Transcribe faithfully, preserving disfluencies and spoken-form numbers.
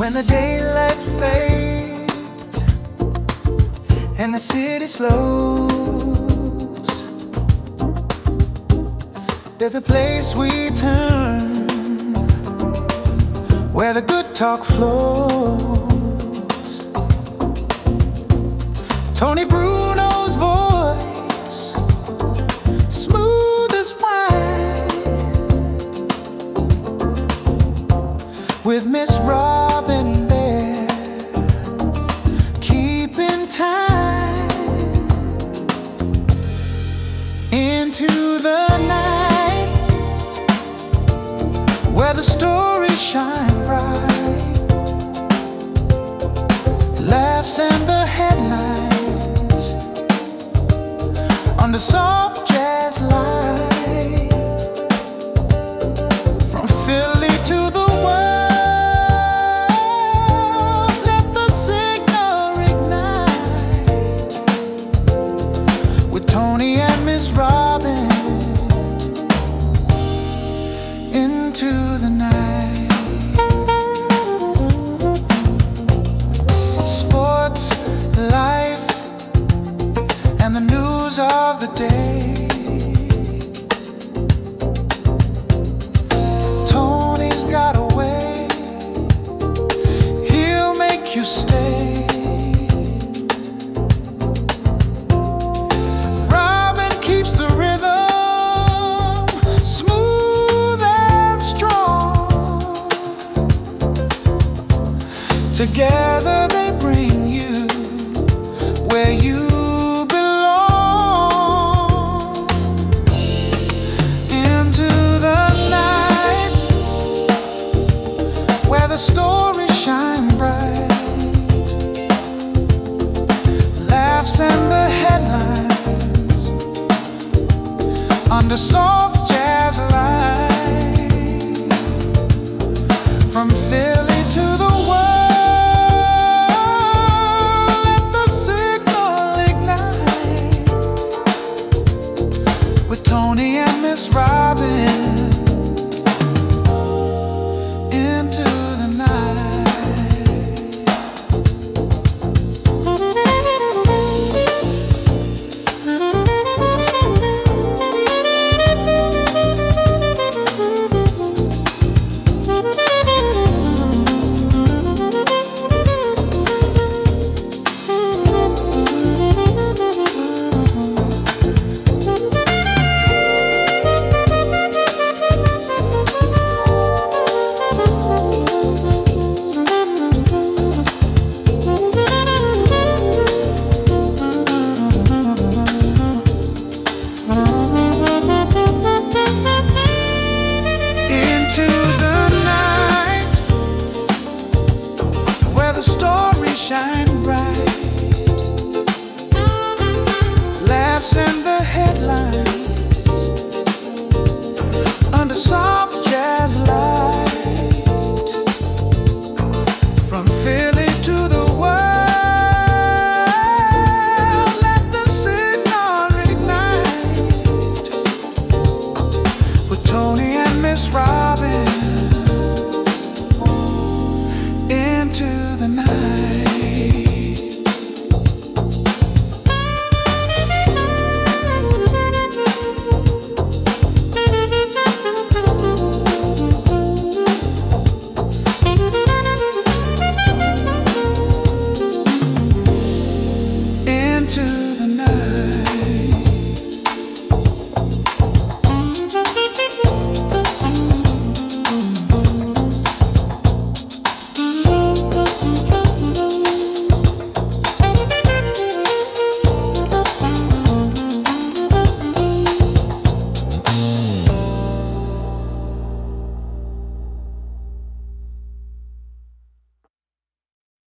When the daylight fades and the city slows, there's a place we turn where the good talk flows. Tony Bruno's voice, smooth as wine, with Miss Robin there, keeping time into the night, where the stories shine bright, laughs and the headlines under soft jazz light. From Philly to the world, let the signal ignite, with Tony and Miss Robin into the night. Sports, life, and the news of the day. Tony's got a way, he'll make you stay. Robin keeps the rhythm smooth and strong. Together they bring you where you belong. Into the night, where the stories shine bright, laughs and the headlines under soft jazz light. From Philly to the Tony and Miss Robin into the shine bright, laughs and the headlines under soft jazz light. From Philly to the world, let the signal ignite, with Tony and Miss Robin.